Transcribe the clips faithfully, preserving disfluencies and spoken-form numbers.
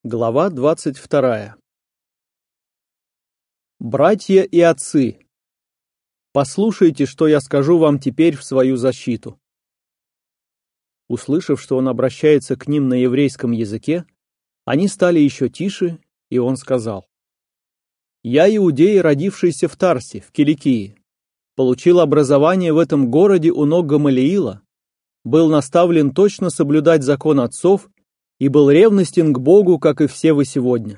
Глава двадцать вторая. Братья и отцы, послушайте, что я скажу вам теперь в свою защиту. Услышав, что он обращается к ним на еврейском языке, они стали еще тише, и он сказал: «Я иудей, родившийся в Тарсе, в Киликии, получил образование в этом городе у ног Гамалиила, был наставлен точно соблюдать закон отцов и был ревностен к Богу, как и все вы сегодня.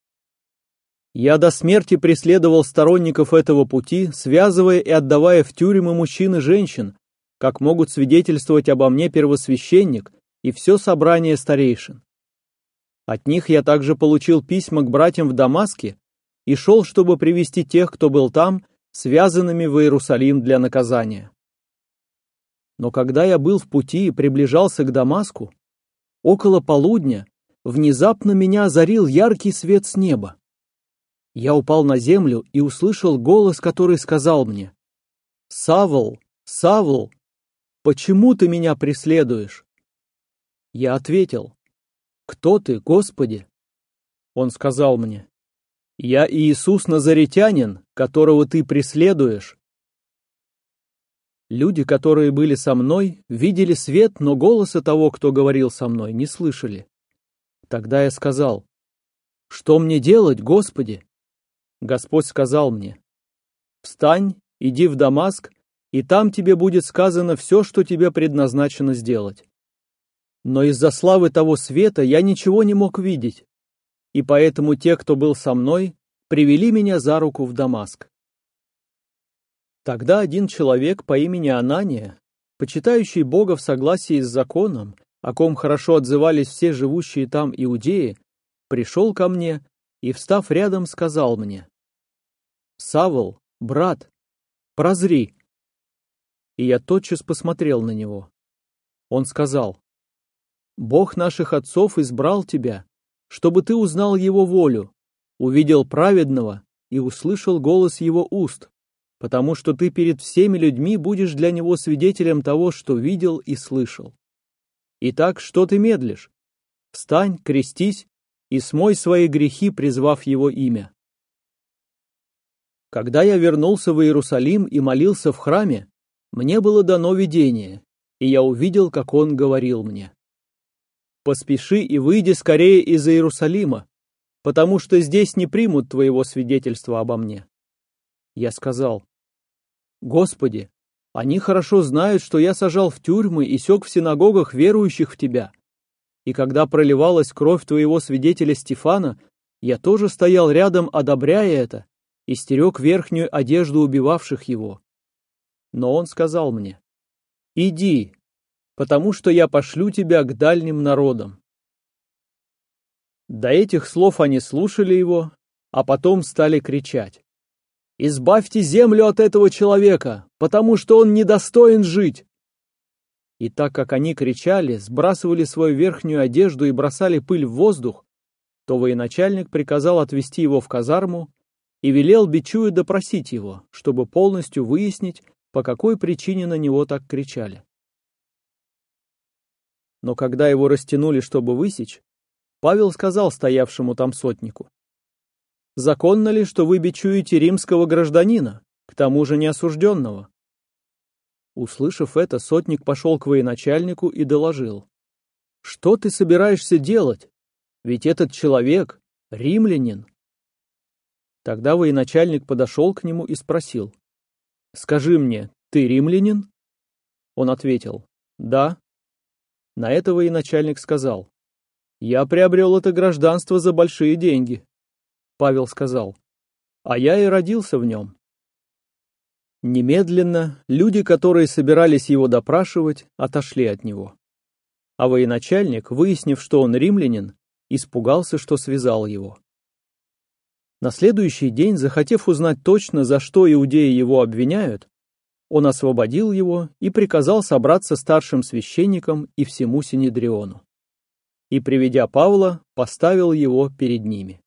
Я до смерти преследовал сторонников этого пути, связывая и отдавая в тюрьмы мужчин и женщин, как могут свидетельствовать обо мне первосвященник и все собрание старейшин. От них я также получил письма к братьям в Дамаске и шел, чтобы привести тех, кто был там, связанными в Иерусалим для наказания. Но когда я был в пути и приближался к Дамаску, около полудня внезапно меня озарил яркий свет с неба. Я упал на землю и услышал голос, который сказал мне: «Савл, Савл, почему ты меня преследуешь?» Я ответил: «Кто ты, Господи?» Он сказал мне: «Я Иисус Назаретянин, которого ты преследуешь». Люди, которые были со мной, видели свет, но голоса того, кто говорил со мной, не слышали. Тогда я сказал: «Что мне делать, Господи?» Господь сказал мне: «Встань, иди в Дамаск, и там тебе будет сказано все, что тебе предназначено сделать». Но из-за славы того света я ничего не мог видеть, и поэтому те, кто был со мной, привели меня за руку в Дамаск. Тогда один человек по имени Анания, почитающий Бога в согласии с законом, о ком хорошо отзывались все живущие там иудеи, пришел ко мне и, встав рядом, сказал мне: «Савл, брат, прозри». И я тотчас посмотрел на него. Он сказал: «Бог наших отцов избрал тебя, чтобы ты узнал Его волю, увидел праведного и услышал голос Его уст, потому что ты перед всеми людьми будешь для Него свидетелем того, что видел и слышал. Итак, что ты медлишь? Встань, крестись и смой свои грехи, призвав Его имя». Когда я вернулся в Иерусалим и молился в храме, мне было дано видение, и я увидел, как Он говорил мне: «Поспеши и выйди скорее из Иерусалима, потому что здесь не примут твоего свидетельства обо мне». Я сказал: «Господи, они хорошо знают, что я сажал в тюрьмы и сёк в синагогах верующих в Тебя. И когда проливалась кровь Твоего свидетеля Стефана, я тоже стоял рядом, одобряя это, и стерег верхнюю одежду убивавших его». Но он сказал мне: «Иди, потому что я пошлю тебя к дальним народам». До этих слов они слушали его, а потом стали кричать: «Избавьте землю от этого человека, потому что он недостоин жить!» И так как они кричали, сбрасывали свою верхнюю одежду и бросали пыль в воздух, то военачальник приказал отвести его в казарму и велел бичую допросить его, чтобы полностью выяснить, по какой причине на него так кричали. Но когда его растянули, чтобы высечь, Павел сказал стоявшему там сотнику: «Законно ли, что вы бичуете римского гражданина, к тому же неосужденного?» Услышав это, сотник пошел к военачальнику и доложил: «Что ты собираешься делать? Ведь этот человек — римлянин». Тогда военачальник подошел к нему и спросил: «Скажи мне, ты римлянин?» Он ответил: «Да». На это военачальник сказал: «Я приобрел это гражданство за большие деньги». Павел сказал: «А я и родился в нем». Немедленно люди, которые собирались его допрашивать, отошли от него. А военачальник, выяснив, что он римлянин, испугался, что связал его. На следующий день, захотев узнать точно, за что иудеи его обвиняют, он освободил его и приказал собраться старшим священникам и всему Синедриону. И, приведя Павла, поставил его перед ними.